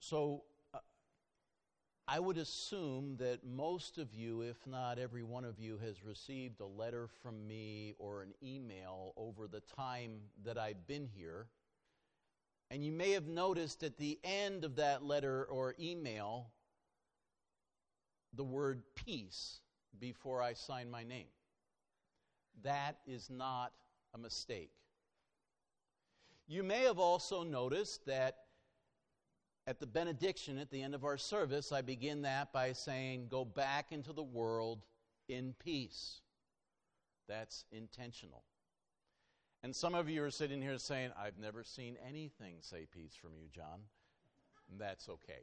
So I would assume that most of you, if not every one of you, has received a letter from me or an email over the time that I've been here. And you may have noticed at the end of that letter or email the word peace before I sign my name. That is not a mistake. You may have also noticed that at the benediction at the end of our service, I begin that by saying, go back into the world in peace. That's intentional. And some of you are sitting here saying, I've never seen anything say peace from you, John. And that's okay.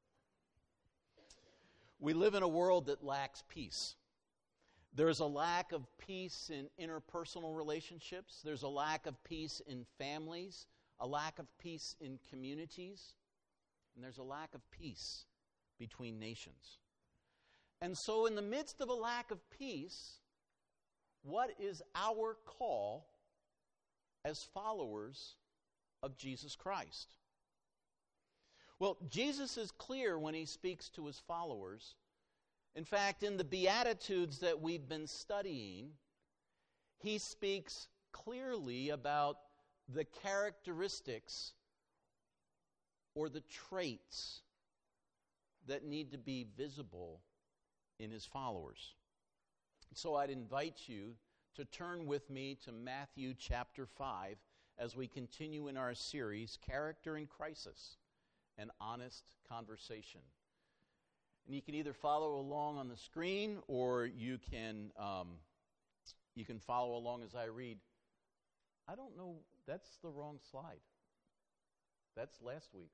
We live in a world that lacks peace. There's a lack of peace in interpersonal relationships. There's a lack of peace in families, a lack of peace in communities, and there's a lack of peace between nations. And so in the midst of a lack of peace, what is our call as followers of Jesus Christ? Well, Jesus is clear when he speaks to his followers. In fact, in the Beatitudes that we've been studying, he speaks clearly about the characteristics or the traits that need to be visible in his followers. So I'd invite you to turn with me to Matthew chapter 5 as we continue in our series, Character in Crisis, an Honest Conversation. And you can either follow along on the screen or you can follow along as I read. I don't know, that's the wrong slide. That's last week's.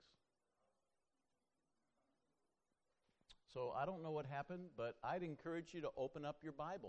So I don't know what happened, but I'd encourage you to open up your Bible.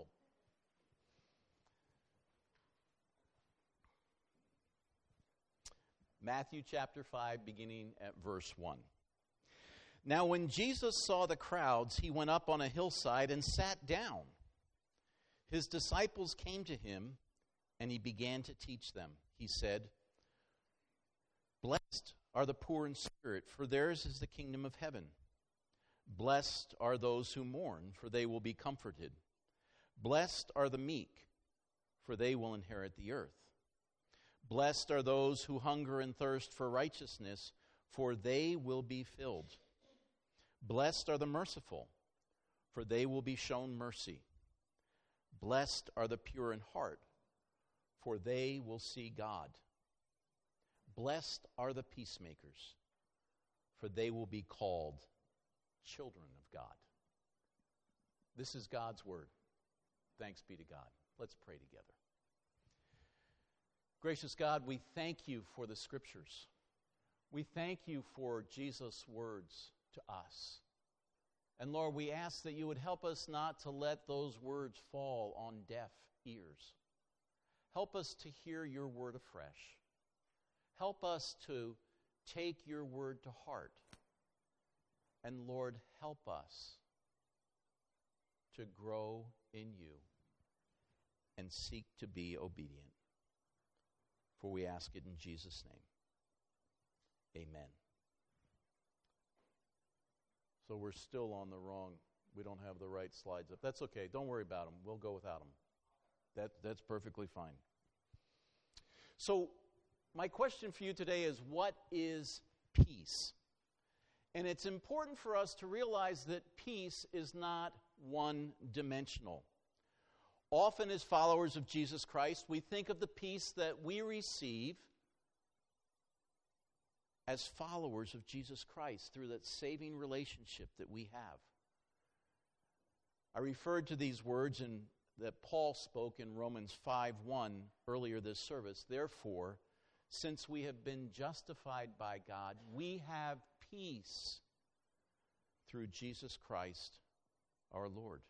Matthew chapter 5, beginning at verse 1. Now when Jesus saw the crowds, he went up on a hillside and sat down. His disciples came to him, and he began to teach them. He said, Blessed are the poor in spirit, for theirs is the kingdom of heaven. Blessed are those who mourn, for they will be comforted. Blessed are the meek, for they will inherit the earth. Blessed are those who hunger and thirst for righteousness, for they will be filled. Blessed are the merciful, for they will be shown mercy. Blessed are the pure in heart, for they will see God. Blessed are the peacemakers, for they will be called children of God. This is God's word. Thanks be to God. Let's pray together. Gracious God, we thank you for the Scriptures. We thank you for Jesus' words to us. And Lord, we ask that you would help us not to let those words fall on deaf ears. Help us to hear your word afresh. Help us to take your word to heart. And Lord, help us to grow in you and seek to be obedient. For we ask it in Jesus' name. Amen. So we're still on the wrong, we don't have the right slides up. That's okay. Don't worry about them. We'll go without them. That's perfectly fine. So my question for you today is, what is peace? And it's important for us to realize that peace is not one-dimensional. Often as followers of Jesus Christ, we think of the peace that we receive as followers of Jesus Christ through that saving relationship that we have. I referred to these words that Paul spoke in Romans 5:1 earlier this service. Therefore, since we have been justified by God, we have peace through Jesus Christ our Lord.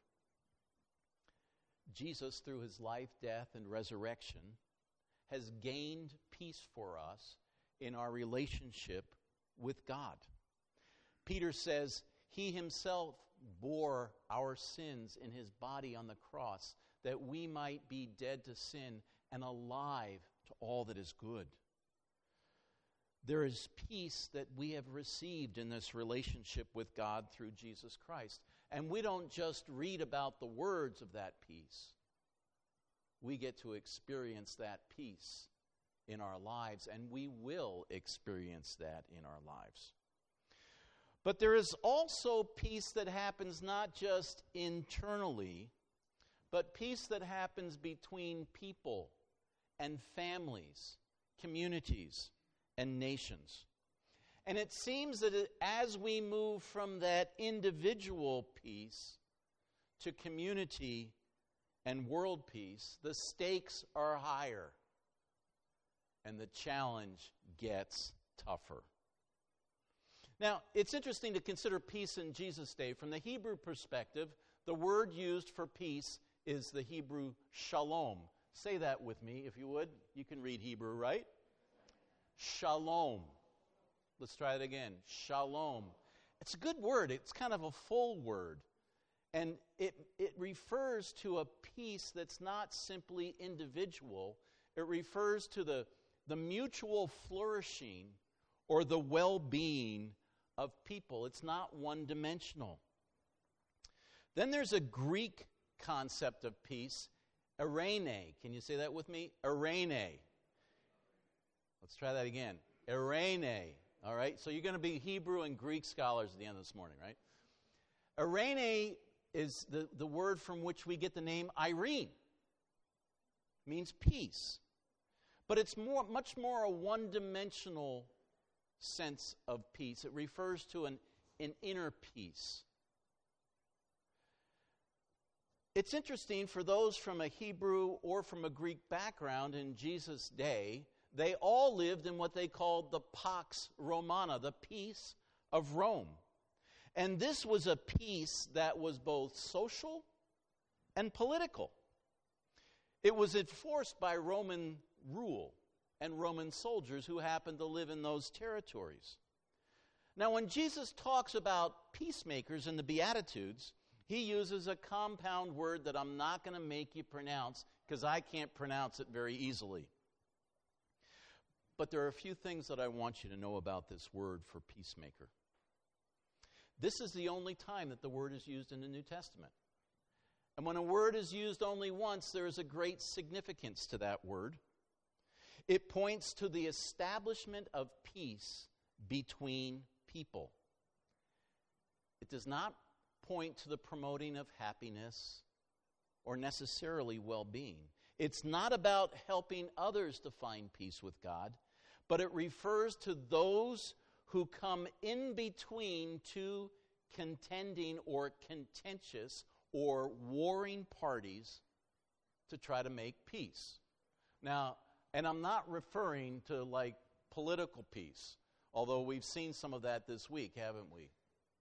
Jesus, through his life, death, and resurrection, has gained peace for us in our relationship with God. Peter says he himself bore our sins in his body on the cross, that we might be dead to sin and alive to all that is good. there is peace that we have received in this relationship with God through Jesus Christ. And we don't just read about the words of that peace. We get to experience that peace in our lives, and we will experience that in our lives. But there is also peace that happens not just internally, but peace that happens between people and families, communities, and nations. And it seems that as we move from that individual peace to community and world peace, the stakes are higher and the challenge gets tougher. Now, it's interesting to consider peace in Jesus' day. From the Hebrew perspective, the word used for peace is the Hebrew shalom. Say that with me, if you would. You can read Hebrew, right? Shalom. Let's try it again. Shalom. It's a good word. It's kind of a full word. And it refers to a peace that's not simply individual. It refers to the mutual flourishing or the well-being of people. It's not one-dimensional. Then there's a Greek concept of peace, eirene. Can you say that with me? Eirene. Let's try that again. Eirene. All right? So you're going to be Hebrew and Greek scholars at the end of this morning, right? Eirene is the word from which we get the name Irene. It means peace. But it's much more a one-dimensional sense of peace. It refers to an inner peace. It's interesting for those from a Hebrew or from a Greek background in Jesus' day, they all lived in what they called the Pax Romana, the peace of Rome. And this was a peace that was both social and political. It was enforced by Roman rule and Roman soldiers who happened to live in those territories. Now, when Jesus talks about peacemakers in the Beatitudes, he uses a compound word that I'm not going to make you pronounce because I can't pronounce it very easily. But there are a few things that I want you to know about this word for peacemaker. This is the only time that the word is used in the New Testament. And when a word is used only once, there is a great significance to that word. It points to the establishment of peace between people. It does not point to the promoting of happiness or necessarily well-being. It's not about helping others to find peace with God, but it refers to those who come in between two contending or contentious or warring parties to try to make peace. Now, and I'm not referring to like political peace, although we've seen some of that this week, haven't we?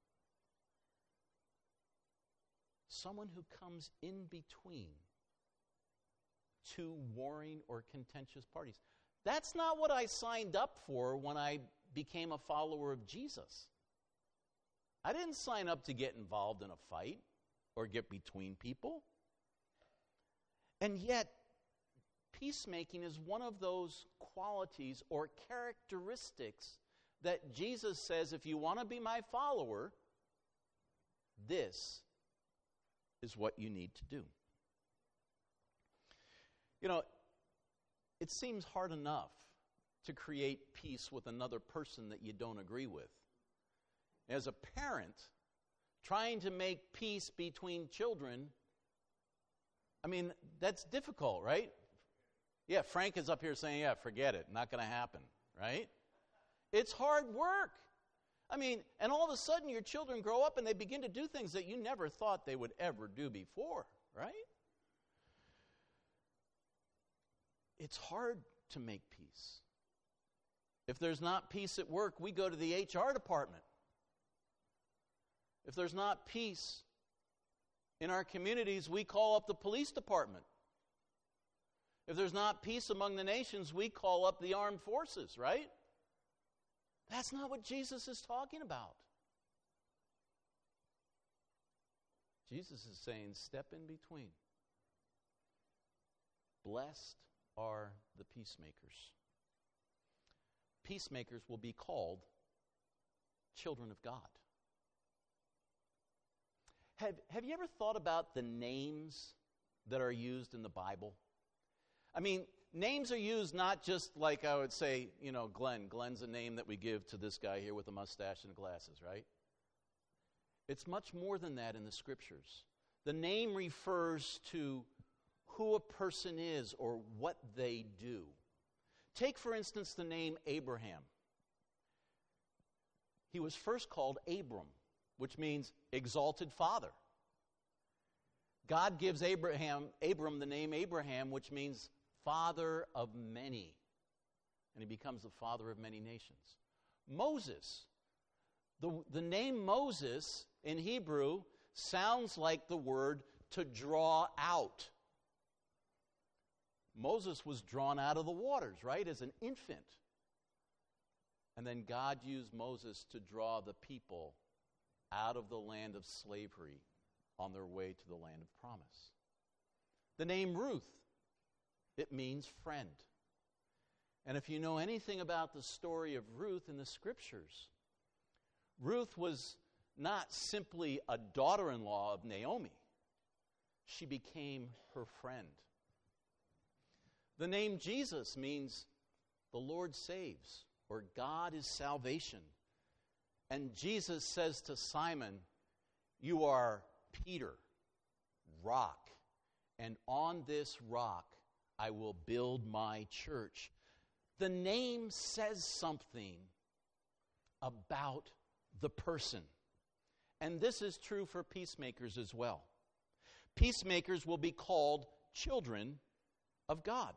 Someone who comes in between two warring or contentious parties. That's not what I signed up for when I became a follower of Jesus. I didn't sign up to get involved in a fight or get between people. And yet, peacemaking is one of those qualities or characteristics that Jesus says, if you want to be my follower, this is what you need to do. You know, it seems hard enough to create peace with another person that you don't agree with. As a parent, trying to make peace between children, I mean, that's difficult, right? Yeah, Frank is up here saying, yeah, forget it, not going to happen, right? It's hard work. I mean, and all of a sudden your children grow up and they begin to do things that you never thought they would ever do before, right? It's hard to make peace. If there's not peace at work, we go to the HR department. If there's not peace in our communities, we call up the police department. If there's not peace among the nations, we call up the armed forces, right? That's not what Jesus is talking about. Jesus is saying, step in between. Blessed are the peacemakers. peacemakers will be called children of God. Have you ever thought about the names that are used in the Bible? I mean, names are used not just like I would say, Glenn. Glenn's a name that we give to this guy here with a mustache and glasses, right? It's much more than that in the Scriptures. The name refers to who a person is or what they do. Take, for instance, the name Abraham. He was first called Abram, which means exalted father. God gives Abram the name Abraham, which means father of many. And he becomes the father of many nations. Moses. The name Moses in Hebrew sounds like the word to draw out. Moses was drawn out of the waters, right, as an infant. And then God used Moses to draw the people out of the land of slavery on their way to the land of promise. The name Ruth, it means friend. And if you know anything about the story of Ruth in the Scriptures, Ruth was not simply a daughter-in-law of Naomi. She became her friend. The name Jesus means the Lord saves, or God is salvation. And Jesus says to Simon, "You are Peter, rock, and on this rock I will build my church." The name says something about the person. And this is true for peacemakers as well. Peacemakers will be called children of God.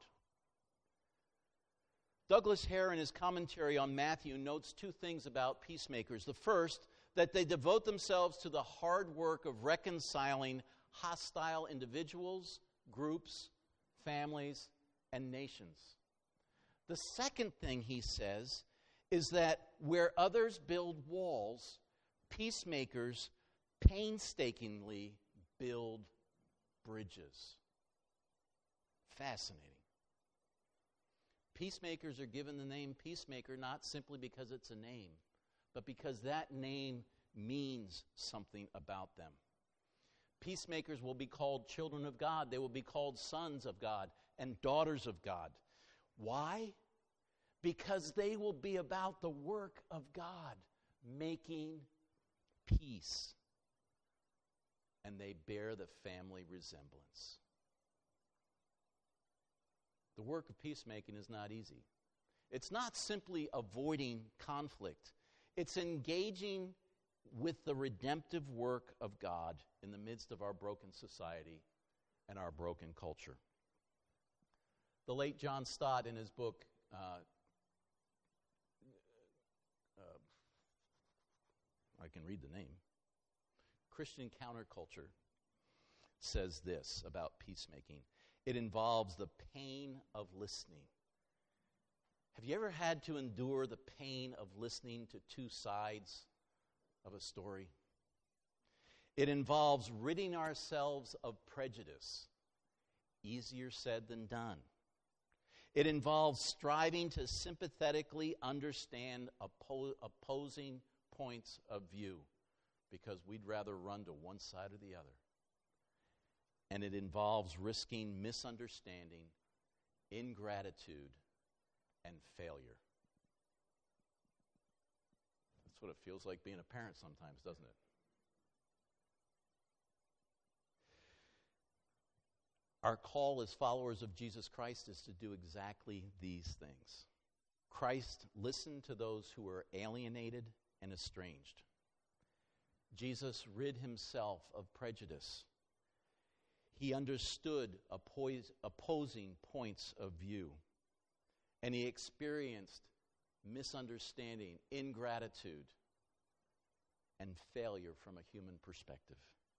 Douglas Hare, in his commentary on Matthew, notes two things about peacemakers. The first, that they devote themselves to the hard work of reconciling hostile individuals, groups, families, and nations. The second thing he says is that where others build walls, peacemakers painstakingly build bridges. Fascinating. Peacemakers are given the name peacemaker not simply because it's a name, but because that name means something about them. Peacemakers will be called children of God. They will be called sons of God and daughters of God. Why? Because they will be about the work of God, making peace. And they bear the family resemblance. The work of peacemaking is not easy. It's not simply avoiding conflict. It's engaging with the redemptive work of God in the midst of our broken society and our broken culture. The late John Stott, in his book, I can read the name, Christian Counterculture, says this about peacemaking. It involves the pain of listening. Have you ever had to endure the pain of listening to two sides of a story? It involves ridding ourselves of prejudice. Easier said than done. It involves striving to sympathetically understand opposing points of view because we'd rather run to one side or the other. And it involves risking misunderstanding, ingratitude, and failure. That's what it feels like being a parent sometimes, doesn't it? Our call as followers of Jesus Christ is to do exactly these things. Christ listened to those who were alienated and estranged. Jesus rid himself of prejudice. He understood opposing points of view. And he experienced misunderstanding, ingratitude, and failure from a human perspective.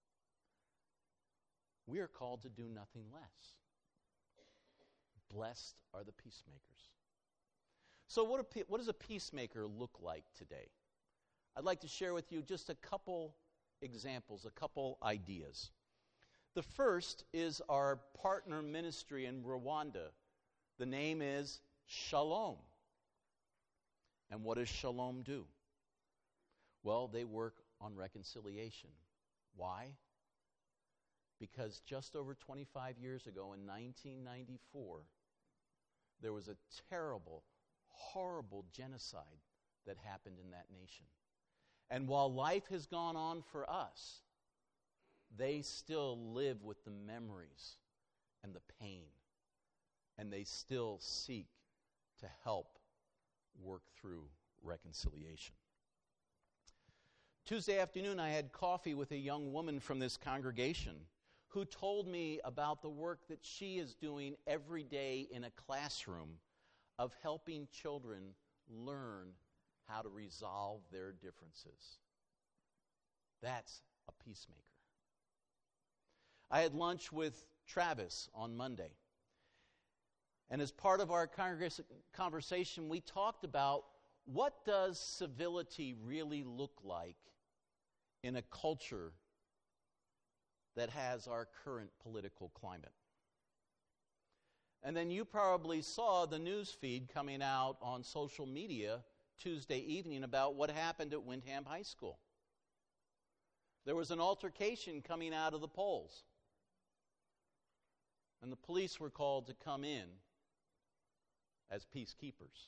We are called to do nothing less. Blessed are the peacemakers. So what does a peacemaker look like today? I'd like to share with you just a couple examples, a couple ideas. The first is our partner ministry in Rwanda. The name is Shalom. And what does Shalom do? Well, they work on reconciliation. Why? Because just over 25 years ago, in 1994, there was a terrible, horrible genocide that happened in that nation. And while life has gone on for us, they still live with the memories and the pain. And they still seek to help work through reconciliation. Tuesday afternoon, I had coffee with a young woman from this congregation who told me about the work that she is doing every day in a classroom of helping children learn how to resolve their differences. That's a peacemaker. I had lunch with Travis on Monday. And as part of our conversation, we talked about what does civility really look like in a culture that has our current political climate. And then you probably saw the news feed coming out on social media Tuesday evening about what happened at Windham High School. There was an altercation coming out of the polls. And the police were called to come in as peacekeepers.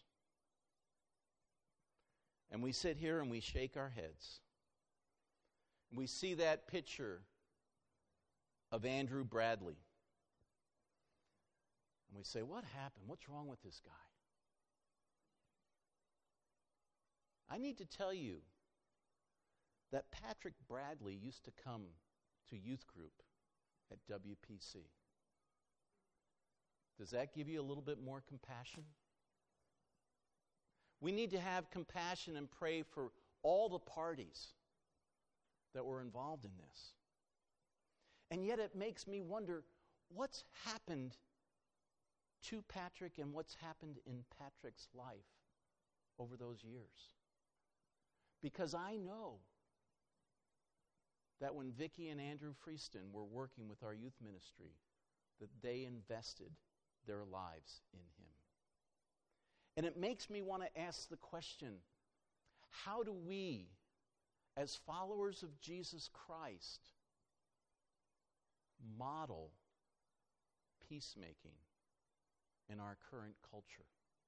And we sit here and we shake our heads. We see that picture of Andrew Bradley. And we say, what happened? What's wrong with this guy? I need to tell you that Patrick Bradley used to come to youth group at WPC. Does that give you a little bit more compassion? We need to have compassion and pray for all the parties that were involved in this. And yet it makes me wonder what's happened to Patrick and what's happened in Patrick's life over those years. Because I know that when Vicki and Andrew Freeston were working with our youth ministry, that they invested their lives in him. And it makes me want to ask the question, how do we, as followers of Jesus Christ, model peacemaking in our current culture?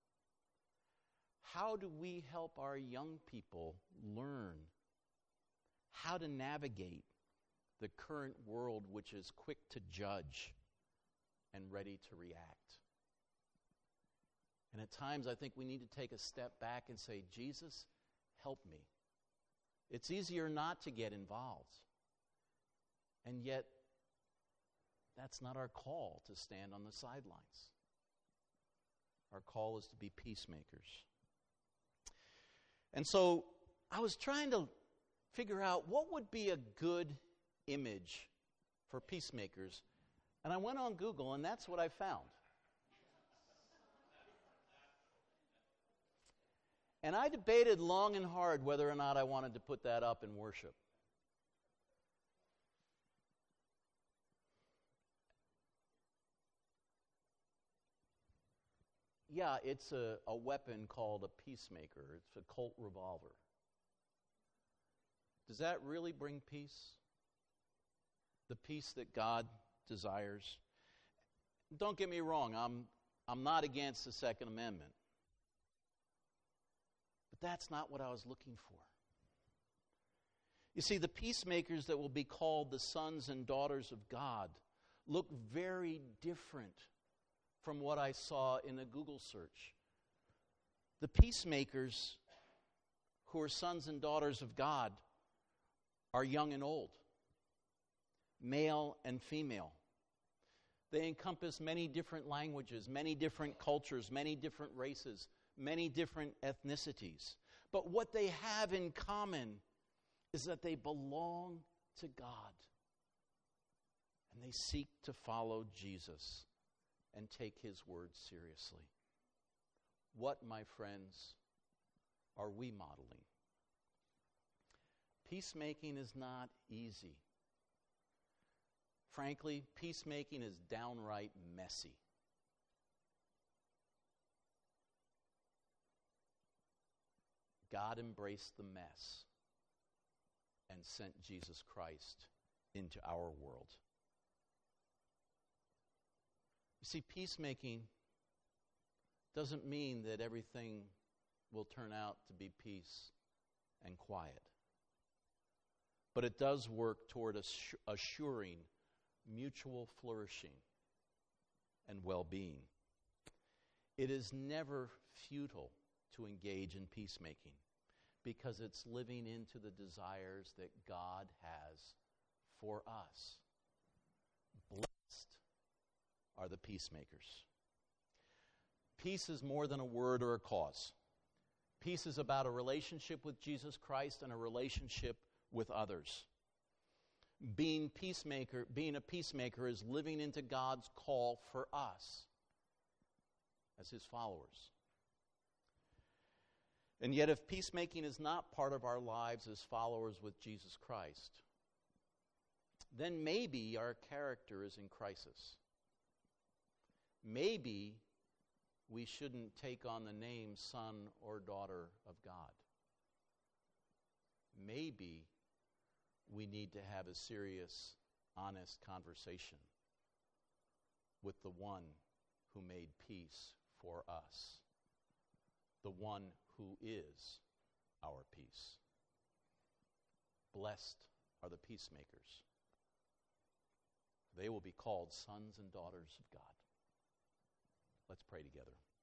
How do we help our young people learn how to navigate the current world which is quick to judge and ready to react? And at times I think we need to take a step back and say, Jesus, help me. It's easier not to get involved. And yet, that's not our call to stand on the sidelines. Our call is to be peacemakers. And so I was trying to figure out what would be a good image for peacemakers. And I went on Google, and that's what I found. And I debated long and hard whether or not I wanted to put that up in worship. Yeah, it's a weapon called a peacemaker. It's a Colt revolver. Does that really bring peace? The peace that God desires? Don't get me wrong, I'm not against the Second Amendment. But that's not what I was looking for. You see, the peacemakers that will be called the sons and daughters of God look very different from what I saw in a Google search. The peacemakers who are sons and daughters of God are young and old, male and female. They encompass many different languages, many different cultures, many different races, many different ethnicities. But what they have in common is that they belong to God. And they seek to follow Jesus and take his word seriously. What, my friends, are we modeling? Peacemaking is not easy. Frankly, peacemaking is downright messy. God embraced the mess and sent Jesus Christ into our world. You see, peacemaking doesn't mean that everything will turn out to be peace and quiet. But it does work toward assuring mutual flourishing and well-being. It is never futile to engage in peacemaking because it's living into the desires that God has for us. Blessed are the peacemakers. Peace is more than a word or a cause. Peace is about a relationship with Jesus Christ and a relationship with others. Being a peacemaker is living into God's call for us as His followers. And yet, if peacemaking is not part of our lives as followers with Jesus Christ, then maybe our character is in crisis. Maybe we shouldn't take on the name son or daughter of God. Maybe we need to have a serious, honest conversation with the one who made peace for us, the one who is our peace. Blessed are the peacemakers. They will be called sons and daughters of God. Let's pray together.